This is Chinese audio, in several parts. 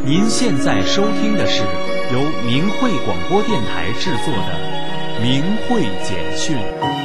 您现在收听的是由明慧广播电台制作的《明慧简讯》。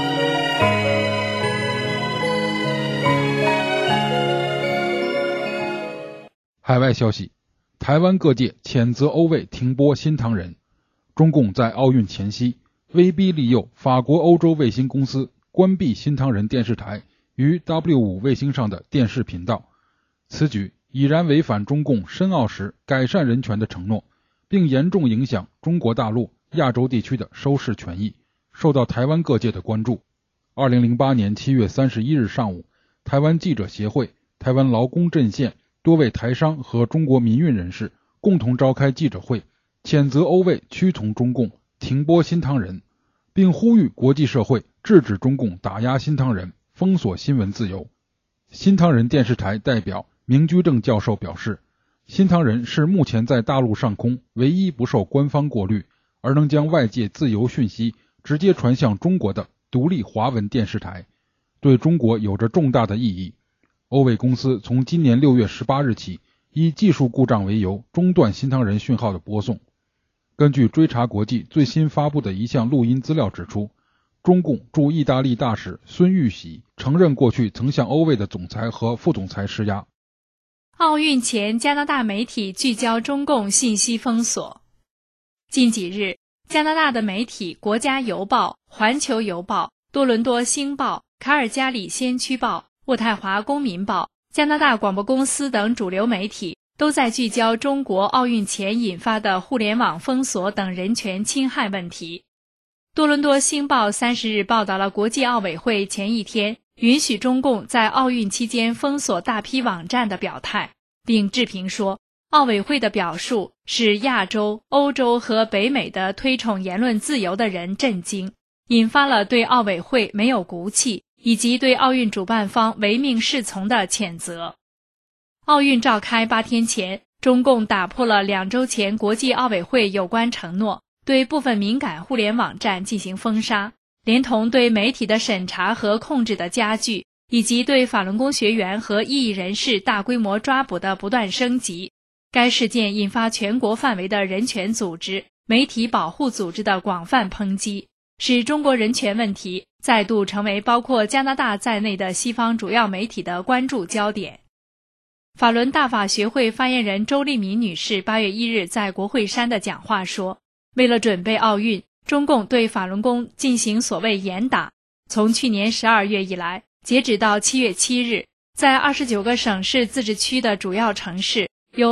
海外消息，台湾各界谴责欧卫停播新唐人。中共在奥运前夕威逼利诱法国欧洲卫星公司关闭新唐人电视台与 W5 卫星上的电视频道，此举已然违反中共申奥时改善人权的承诺，并严重影响中国大陆、亚洲地区的收视权益，受到台湾各界的关注。2008年7月31日上午，台湾记者协会、台湾劳工阵线多位台商和中国民运人士共同召开记者会，谴责欧卫屈从中共停播新唐人，并呼吁国际社会制止中共打压新唐人，封锁新闻自由。新唐人电视台代表明居正教授表示，新唐人是目前在大陆上空唯一不受官方过滤，而能将外界自由讯息直接传向中国的独立华文电视台，对中国有着重大的意义。欧卫公司从今年6月18日起，以技术故障为由中断新唐人讯号的播送。根据追查国际最新发布的一项录音资料指出，中共驻意大利大使孙玉玺承认过去曾向欧卫的总裁和副总裁施压。 奥运前，加拿大媒体聚焦中共信息封锁。近几日，加拿大的媒体《国家邮报》、《环球邮报》、多伦多星报、卡尔加里先驱报、渥太华公民报、加拿大广播公司等主流媒体都在聚焦中国奥运前引发的互联网封锁等人权侵害问题。多伦多星报30日报道了国际奥委会前一天允许中共在奥运期间封锁大批网站的表态，并置评说，奥委会的表述使亚洲、欧洲和北美的推崇言论自由的人震惊，引发了对奥委会没有骨气以及对奥运主办方唯命是从的谴责。奥运召开8天前，中共打破了2周前国际奥委会有关承诺，对部分敏感互联网站进行封杀，连同对媒体的审查和控制的加剧，以及对法轮功学员和异议人士大规模抓捕的不断升级。该事件引发全国范围的人权组织、媒体保护组织的广泛抨击，使中国人权问题再度成为包括加拿大在内的西方主要媒体的关注焦点。法轮大法学会发言人周丽敏女士8月1日在国会山的讲话说，为了准备奥运，中共对法轮功进行所谓严打。从去年12月以来，截止到7月7日，在29个省市自治区的主要城市，有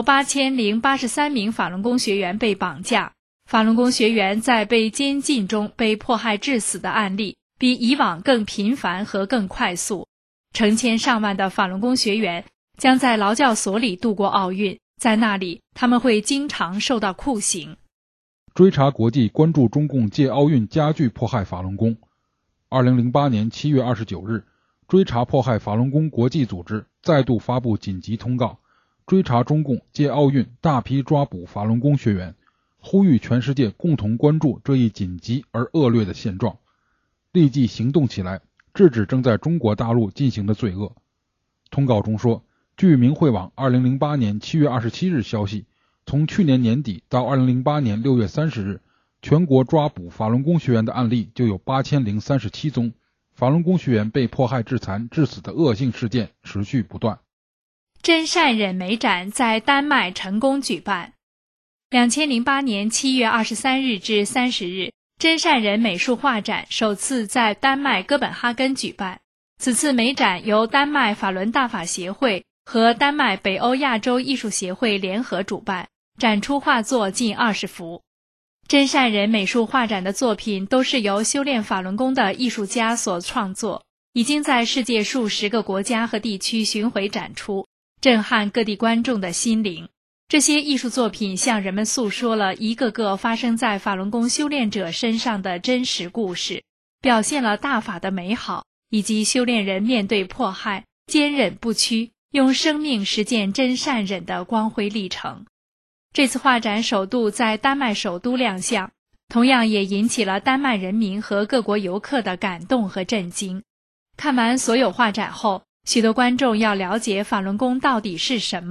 8083名法轮功学员被绑架。法轮功学员在被监禁中被迫害致死的案例比以往更频繁和更快速。成千上万的法轮功学员将在劳教所里度过奥运，在那里他们会经常受到酷刑。 追查国际关注中共借奥运加剧迫害法轮功。2008年7月29日，追查迫害法轮功国际组织再度发布紧急通告，追查中共借奥运大批抓捕法轮功学员，呼吁全世界共同关注这一紧急而恶劣的现状，立即行动起来，制止正在中国大陆进行的罪恶。通告中说，据明慧网2008年7月27日消息，从去年年底到2008年6月30日，全国抓捕法轮功学员的案例就有8037宗，法轮功学员被迫害致残致死的恶性事件持续不断。 真善忍美展在丹麦成功举办。2008年7月23日至30日，真善忍美术画展首次在丹麦哥本哈根举办。此次美展由丹麦法轮大法协会和丹麦北欧亚洲艺术协会联合主办，展出画作近20幅。真善忍美术画展的作品都是由修炼法轮功的艺术家所创作，已经在世界数十个国家和地区巡回展出，震撼各地观众的心灵。这些艺术作品向人们诉说了一个个发生在法轮功修炼者身上的真实故事，表现了大法的美好，以及修炼人面对迫害坚忍不屈，用生命实践真善忍的光辉历程。这次画展首度在丹麦首都亮相，同样也引起了丹麦人民和各国游客的感动和震惊。看完所有画展后，许多观众要了解法轮功到底是什么，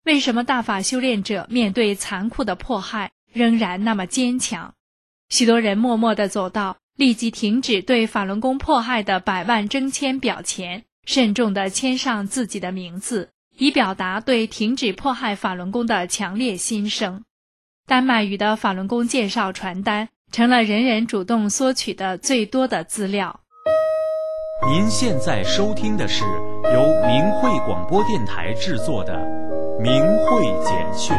为什么大法修炼者面对残酷的迫害仍然那么坚强？许多人默默地走到立即停止对法轮功迫害的百万征签表前，慎重地签上自己的名字，以表达对停止迫害法轮功的强烈心声。丹麦语的法轮功介绍传单成了人人主动索取的最多的资料。 您现在收听的是由明慧广播电台制作的《明慧简讯》。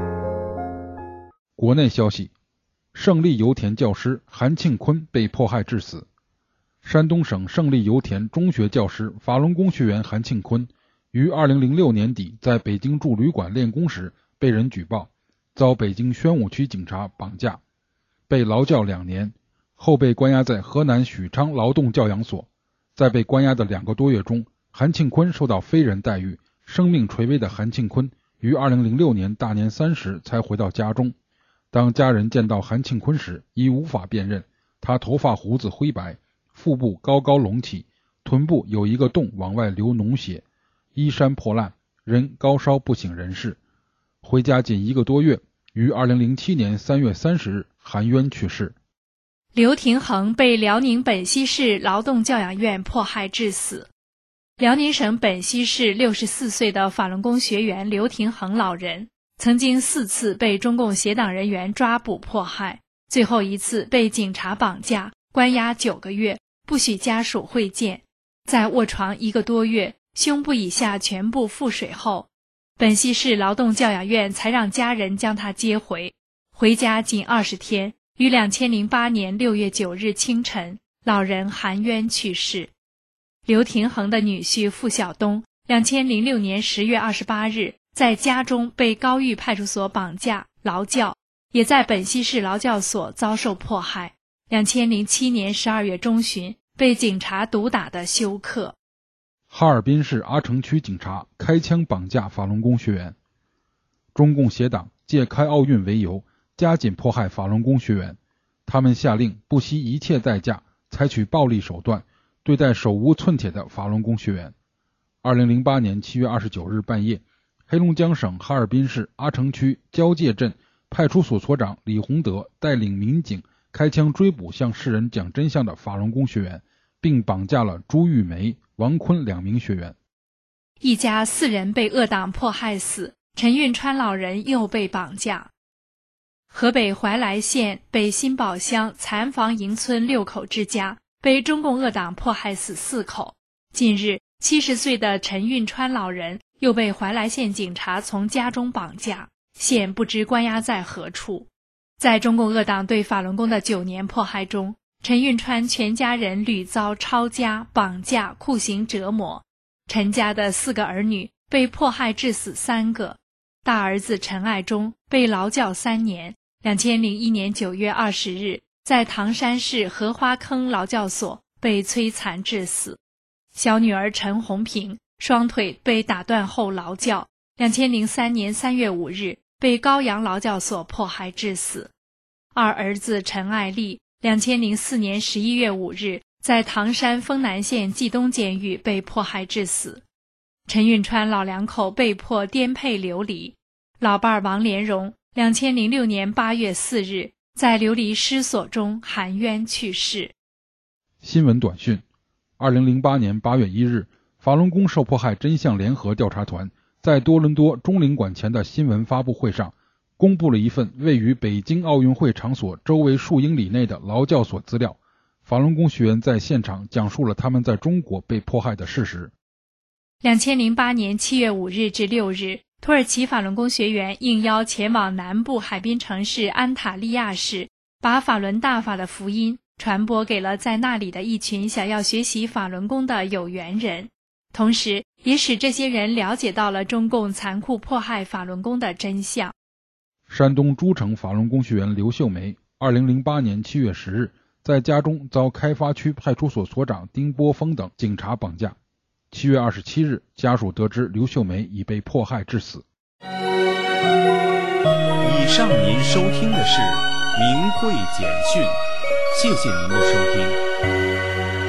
国内消息，胜利油田教师韩庆坤被迫害致死。山东省胜利油田中学教师法轮功学员韩庆坤于2006年底在北京住旅馆练功时被人举报，遭北京宣武区警察绑架，被劳教2年，后被关押在河南许昌劳动教养所。在被关押的2个多月中，韩庆坤受到非人待遇，生命垂危的韩庆坤于2006年大年30才回到家中。当家人见到韩庆坤时，已无法辨认，他头发胡子灰白，腹部高高隆起，臀部有一个洞往外流脓血，衣衫破烂，人高烧不省人事。回家仅1个多月，于2007年3月30日含冤去世。 刘廷衡被辽宁本溪市劳动教养院迫害致死。辽宁省本溪市64岁的法轮功学员刘廷衡老人，曾经4次被中共协党人员抓捕迫害，最后一次被警察绑架，关押9个月，不许家属会见。在卧床1个多月，胸部以下全部腹水后，本溪市劳动教养院才让家人将他接回。回家仅20天，于2008年6月9日清晨，老人含冤去世。刘廷衡的女婿傅晓东2006年10月28日在家中被高峪派出所绑架劳教，也在本溪市劳教所遭受迫害。2007年12月中旬被警察毒打的休克。 哈尔滨市阿城区警察开枪绑架法轮功学员。中共协党借开奥运为由，加紧迫害法轮功学员，他们下令不惜一切代价，采取暴力手段对待手无寸铁的法轮功学员。2008年7月29日半夜，黑龙江省哈尔滨市阿城区交界镇派出所所长李洪德带领民警开枪追捕向世人讲真相的法轮功学员，并绑架了朱玉梅、王坤2名学员。 一家4人被恶党迫害死，陈运川老人又被绑架。河北怀来县北新堡乡残房营村6口之家被中共恶党迫害死4口。近日，70岁的陈运川老人又被怀来县警察从家中绑架，现不知关押在何处。在中共恶党对法轮功的9年迫害中，陈运川全家人屡遭抄家、绑架、酷刑折磨。陈家的4个儿女被迫害致死3个，大儿子陈爱忠被劳教3年，2001年9月20日在唐山市荷花坑劳教所被摧残致死。小女儿陈红平双腿被打断后劳教，2003年3月5日被高阳劳教所迫害致死。二儿子陈爱丽2004年11月5日在唐山丰南县冀东监狱被迫害致死。陈运川老2口被迫颠沛流离。老伴王连荣2006年8月4日在流离失所中含冤去世。 新闻短讯：2008年8月1日，法轮功受迫害真相联合调查团在多伦多中领馆前的新闻发布会上，公布了一份位于北京奥运会场所周围数英里内的劳教所资料。法轮功学员在现场讲述了他们在中国被迫害的事实。 2008年7月5日至6日，土耳其法轮功学员应邀前往南部海滨城市安塔利亚市，把法轮大法的福音传播给了在那里的一群想要学习法轮功的有缘人，同时也使这些人了解到了中共残酷迫害法轮功的真相。 山东诸城法轮功学员刘秀梅2008年7月10日在家中遭开发区派出所所长丁波峰等警察绑架。7月27日，家属得知刘秀梅已被迫害致死。 以上您收听的是明慧简讯，谢谢您的收听。